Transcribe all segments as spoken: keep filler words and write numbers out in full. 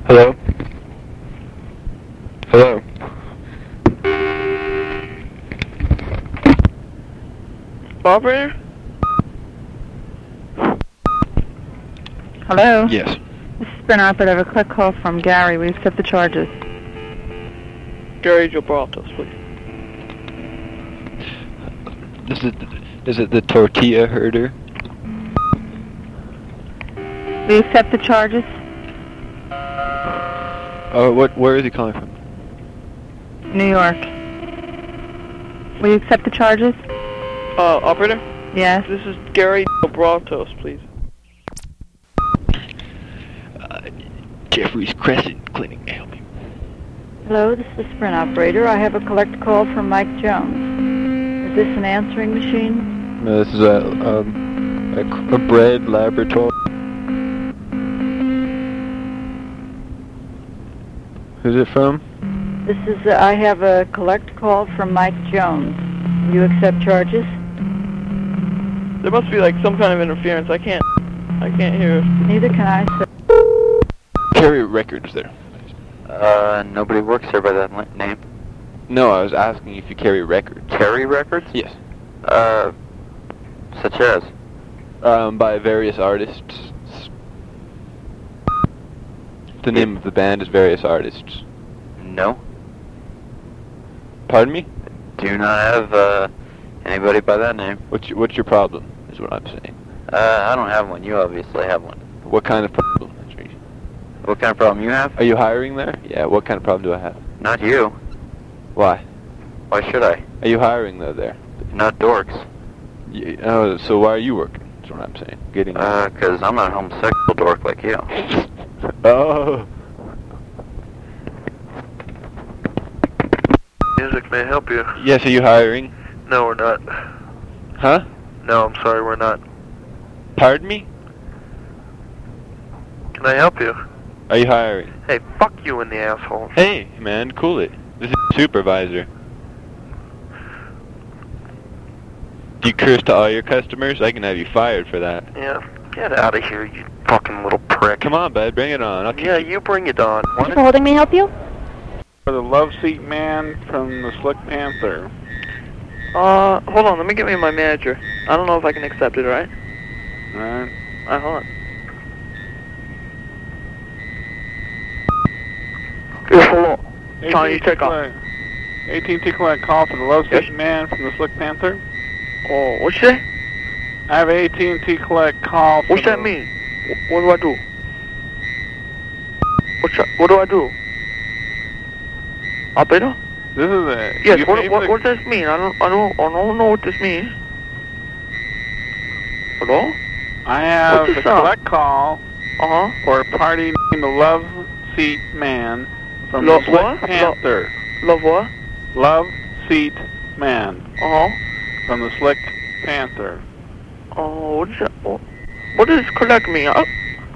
Hello? Hello? Operator? Hello? Yes. This is Brent Operator. I have a quick call from Gary. We accept the charges. Gary Gibraltar, please. Is it, is it the tortilla herder? We accept the charges. Oh, what, where is he calling from? New York. Will you accept the charges? Uh, operator? Yes. This is Gary Gibraltar, please. Uh, Jeffrey's Crescent Clinic, may I help you? Hello, this is Sprint Operator. I have a collect call from Mike Jones. Is this an answering machine? No, this is a, um, a, a bread laboratory. Who's it from? This is, uh, I have a collect call from Mike Jones. Will you accept charges? There must be like some kind of interference. I can't, I can't hear. Neither can I, sir. Carry records there. Uh, nobody works there by that li- name. No, I was asking if you carry records. Carry records? Yes. Uh, such as? Um, by various artists. The name of the band is Various Artists. No. Pardon me? Do not have, uh, anybody by that name. What's your, what's your problem, is what I'm saying. Uh, I don't have one. You obviously have one. What kind of problem? What kind of problem you have? Are you hiring there? Yeah, what kind of problem do I have? Not you. Why? Why should I? Are you hiring though there? Not dorks. You, oh, so why are you working? That's what I'm saying. Getting. Uh, cause I'm not a homosexual dork like you. Oh. Music, may I help you? Yes, are you hiring? No, we're not. Huh? No, I'm sorry, we're not. Pardon me? Can I help you? Are you hiring? Hey, fuck you in the asshole. Hey, man, cool it. This is supervisor. Do you curse to all your customers? I can have you fired for that. Yeah, get out of here, you fucking little prick. Come on, bud, bring it on. I'll keep Yeah, you. you bring it on. Thank you for holding. May I help you? For the Love Seat Man from the Slick Panther. Uh, hold on. Let me get me my manager. I don't know if I can accept it. All right. Alright. All right, hold on. Yes, hello. Trying to take off. A T and T collect call for the Love Seat Yes. Man from the Slick Panther. Oh, what's that? I have A T and T collect call for What's the... that mean? Wh- What do I do? What's that? What do I do? Operator? This is a... Yes. you What pay what, for the- what does this mean? I don't I don't I don't know what this means. Hello? I have What's the this sound? collect call Uh huh. for a party named the Love Seat Man from Lo- the Slick what? Lo- Panther. Love what? Love Seat Man Uh huh. from the Slick Panther. Oh, what is that? What, what does collect mean? I,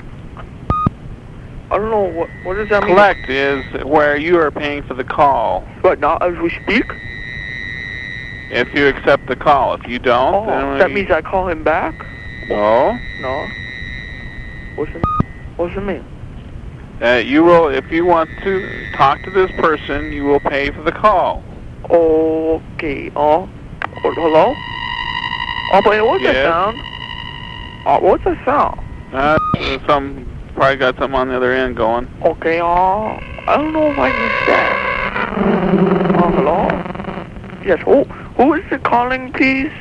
I don't know. What what does that mean? Collect is where you are paying for the call. Right now, as we speak? If you accept the call. If you don't, Oh, then that we- means I call him back? No. No. What's it, what's it mean? Uh, you will, if you want to talk to this person, you will pay for the call. Okay. Oh, oh hello? Oh, but what's that Yes. sound? Oh, what's that sound? Uh, some probably got something on the other end going. Okay, uh, I don't know if I can say. Oh, hello? Yes, who, who is it calling, please?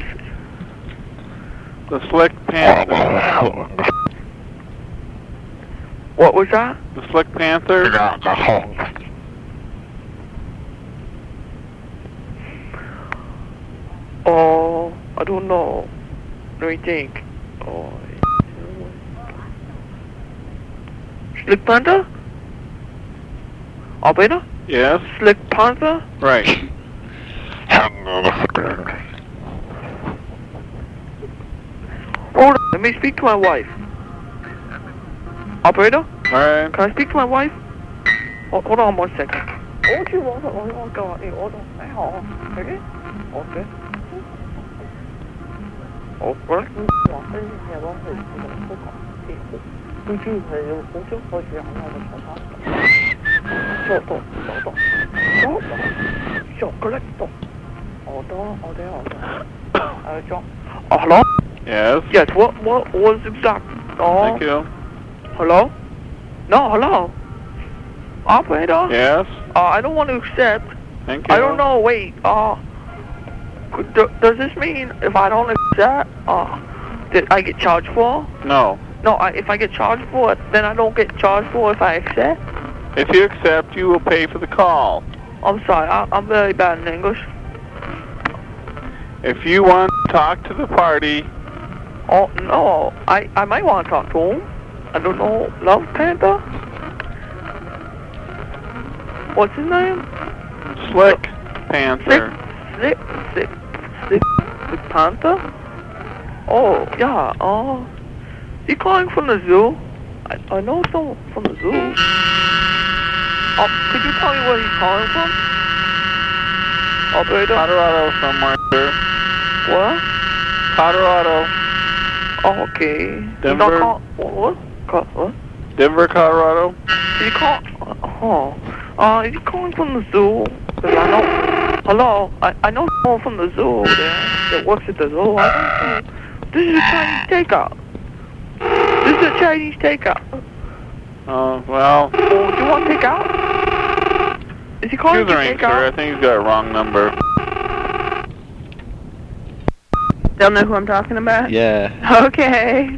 The Slick Panther. What was that? The Slick Panther. Oh, I don't know. Let me think. Oh, Slick Panther? Operator? Yes. Slick Panther? Right. Hold on, let me speak to my wife. Operator? Alright. Can I speak to my wife? Hold, hold on one second. Oh, you want to, hold on, hold on, hold on, okay? Okay. Oh, what? Fugiu, velho. Fugiu, fugiu. Soltou, soltou. Soltou. Chocolate. Hold on, hold on, hold on. Uh, John. Oh, hello? Yes. Yes, what, what was exact? Oh. Thank you. Hello? No, hello? Operator? Yes. Uh, I don't want to accept. Thank you. I don't know, wait, uh, could, do, does this mean if I don't accept, uh, that I get charged for? No. No, I, if I get charged for it, then I don't get charged for if I accept? If you accept, you will pay for the call. I'm sorry, I, I'm very bad in English. If you want to talk to the party, Oh, no, I, I might want to talk to him. I don't know, Love Panther? What's his name? Slick Panther. Slick, Slick, Slick, Slick Panther? Oh, yeah, oh. He calling from the zoo? I, I know someone from the zoo. Oh, could you tell me where he's calling from? Operator? Colorado somewhere, sir. What? Colorado. Oh, okay. Denver? He's not call, what? What? Call, what? Denver, Colorado. Is he call, oh. Uh, is he calling from the zoo? 'Cause I know, hello, I, I know someone from the zoo over there that works at the zoo. I don't know. This is a Chinese takeout. This is a Chinese takeout. Oh, well. Oh, do you want takeout? Is he calling Excuse for me, sir. I takeout? think he's got a wrong number. They'll know who I'm talking about? Yeah. Okay.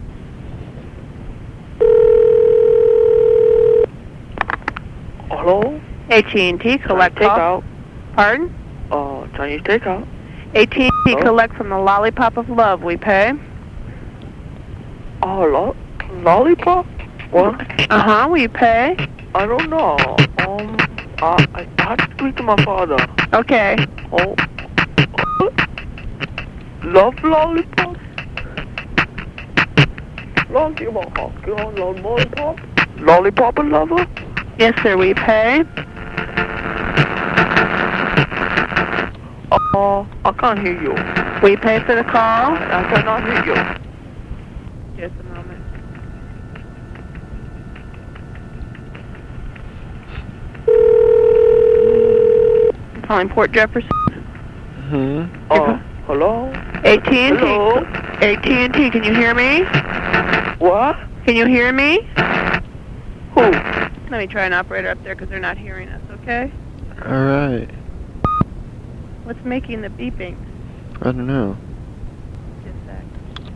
Hello? A T and T collect call. Takeout. Pardon? Uh, Chinese takeout. A T and T Oh. collect from the Lollipop of Love. We pay? Oh, lo lollipop? What? Uh-huh, we pay? I don't know. Um, uh, I have to speak to my father. Okay. Oh. Love lollipop? Lollipop, lollipop? Lollipop and lover? Yes, sir, we pay. Uh, I can't hear you. We pay for the call. I cannot hear you. Just a moment. I'm calling Port Jefferson. Hmm. Uh, hello? A T and T. Hello? A T and T, can you hear me? What? Can you hear me? Who? Let me try an operator up there because they're not hearing us, okay? All right. What's making the beeping? I don't know. Just a sec.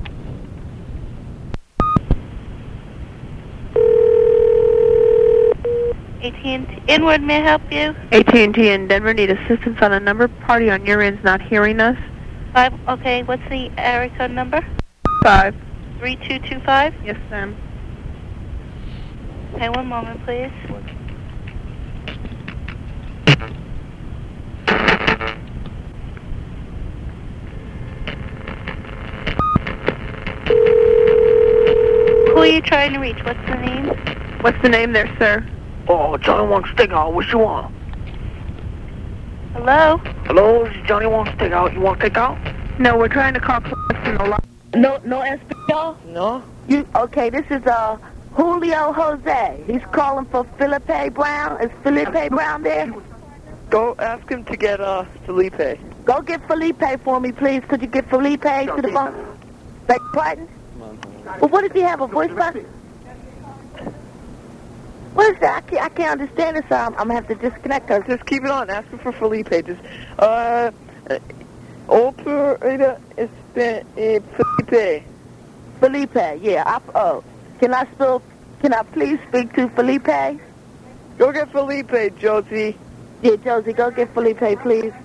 A T and T Inward, may I help you? A T and T in Denver need assistance on a number. Party on your end's not hearing us. Five. Okay. What's the area code number? Five. Three two two five. Yes, ma'am. Okay. One moment, please. Who are you trying to reach? What's the name? What's the name there, sir? Oh, Johnny wants takeout. What you want? Hello? Hello? Johnny wants takeout. You want takeout? No, we're trying to call from the line. No, no, Espanol? No. You, okay, this is, uh, Julio Jose. He's calling for Felipe Brown. Is Felipe Brown there? Go ask him to get, uh, Felipe. Go get Felipe for me, please. Could you get Felipe to the phone? Beg your pardon? Well, what does he have, a voice box? What is that? I can't, I can't understand it, so I'm, I'm going to have to disconnect her. Just keep it on. Ask him for Felipe. Just, uh, operator is uh, Felipe. Felipe, yeah. I, oh, can I still, can I please speak to Felipe? Go get Felipe, Josie. Yeah, Josie, go get Felipe, please.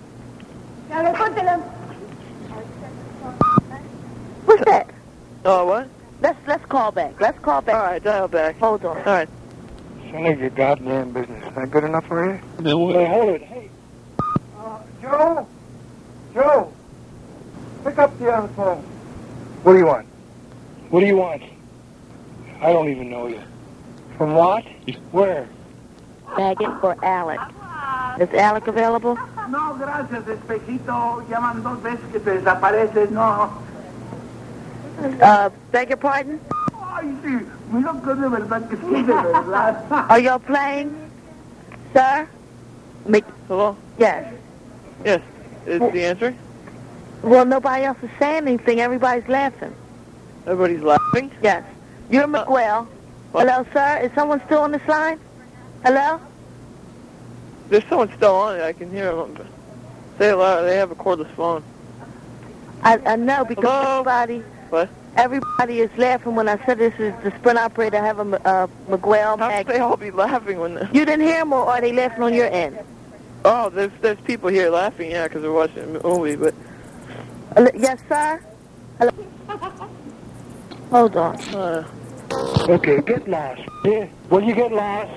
What's that? Oh, what? Let's let's call back. Let's call back. All right, dial back. Hold on. All right. None of your goddamn business. Is that good enough for you? No way. Hey, hold it. Hey. Uh, Joe? Joe? Pick up the other phone. What do you want? What do you want? I don't even know you. From what? Where? Baggage for Alec. Is Alec available? No, gracias, espejito. Llaman dos veces que te desapareces. No. Uh, beg your pardon? Are y'all playing, sir? Make, Hello? yes. Yes. Is Well- the answering? Well, nobody else is saying anything. Everybody's laughing. Everybody's laughing? Yes. You're Miguel. what? Hello, sir. Is someone still on this line? Hello? There's someone still on it. I can hear them. Say it loud. They have a cordless phone. I, I know because Hello? everybody, What? everybody is laughing when I said this is the Sprint operator. I have a uh, Miguel. How Mag- could they all be laughing when the... You didn't hear them, or are they laughing on your end? Oh, there's there's people here laughing, yeah, because they're watching a movie, but... Hello? Yes, sir. Hello. Hold on. Uh, Okay, get lost. Yeah. Will you get lost?